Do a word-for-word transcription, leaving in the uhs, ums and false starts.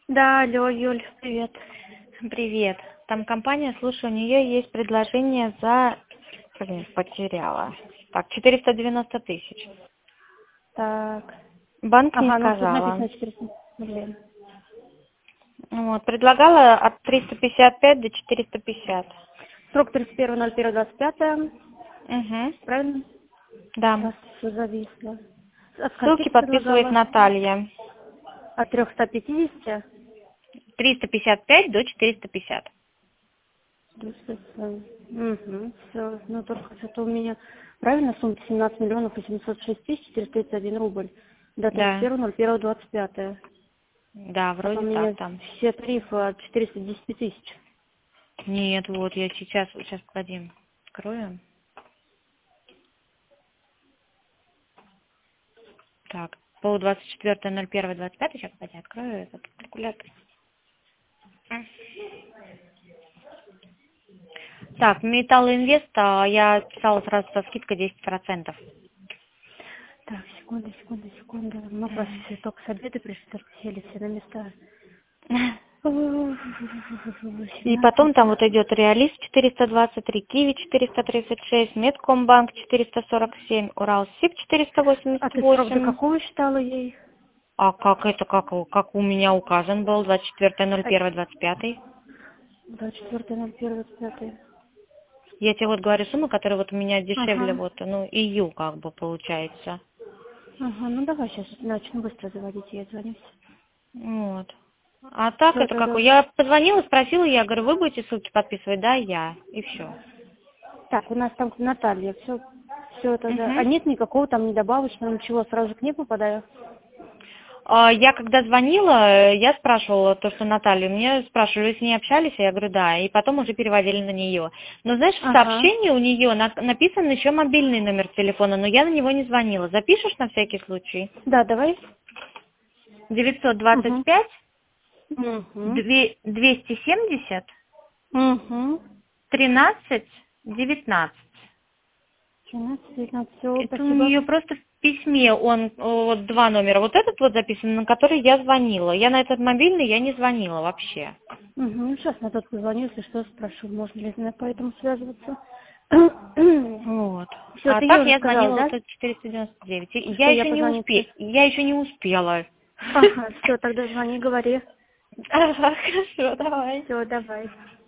Да, алло, Юль, привет. Привет. Там компания, слушай, у нее есть предложение за... Блин, потеряла. Так, четыреста девяносто тысяч. Так. Банк не Ага, ну тут сказала. написано четыреста. Блин. Вот, предлагала от триста пятьдесят пять до четыреста пятьдесят. Срок тридцать первое ноль первое двадцать пятое. Угу. Правильно? Да. Сейчас все зависло. От скольки Ссылки ты подписывает предлагала? Наталья. От трёхсот пятидесяти? триста пятьдесят пять до четыреста пятьдесят. Угу, все. Ну только что-то у меня правильно сумма семнадцать миллионов восемьсот шесть тысяч четыреста тридцать один рубль. До тридцать Да. первое ноль первое двадцать пятое. Да, А там вроде у так меня там. все тарифы от четырёхсот десяти тысяч. Нет, вот я сейчас, сейчас, погоди, открою. Так, по двадцать четвёртое ноль первое двадцать пятое, сейчас, погоди, открою этот калькулятор. Так, Металл Инвест, а, я писала сразу со скидкой десять процентов. Так, секунду, секунду, секунду. Мы просто все только с обеда пришли, только сели все на места. И потом семнадцать. там вот идет Реалист четыреста двадцать три, Киви четыреста тридцать шесть, Медкомбанк четыреста сорок семь, Уралсиб четыреста А восемьдесят ты срок до восемь. какого считала ей? А как это, как, у- как у меня указан был, двадцать четвёртое ноль А, первое двадцать пятое. двадцать четвёртое ноль первое двадцать пятое. Я тебе вот говорю сумму, которая вот у меня дешевле, Ага. вот, ну, ию как бы получается. Ага, ну давай сейчас начну быстро заводить, я звонюсь. Вот. А так Все, это как? тогда. Я позвонила, спросила, я говорю, вы будете ссылки подписывать? Да, я. И все. Так, у нас там Наталья, все, все тогда. А Угу. нет никакого там недобавочного, ничего, сразу к ней попадаю? А, Я когда звонила, э, я спрашивала то, что Наталья, мне спрашивали, вы с ней общались, а я говорю, да, и потом уже переводили на нее. Но знаешь, в Ага. сообщении у нее на- написан еще мобильный номер телефона, но я на него не звонила. Запишешь на всякий случай? Да, давай. девятьсот двадцать Угу. пять Угу. двести семьдесят Угу. тринадцать девятнадцать. тринадцать, девятнадцать, все, Это у спасибо. нее просто в письме он о, вот два номера. Вот этот вот записан, на который я звонила. Я на этот мобильный я не звонила вообще. Угу. Сейчас на тот позвоню, если что, спрошу, можно ли на- по этому связываться. Вот. Все, А ты ей так уже я сказала, звонила да? вот этот четыреста девяносто девять. И Что Я я еще не позвоню успе... тебе? я еще не успела. Ага, все, тогда звони, говори. Ага, хорошо, давай. Все, давай.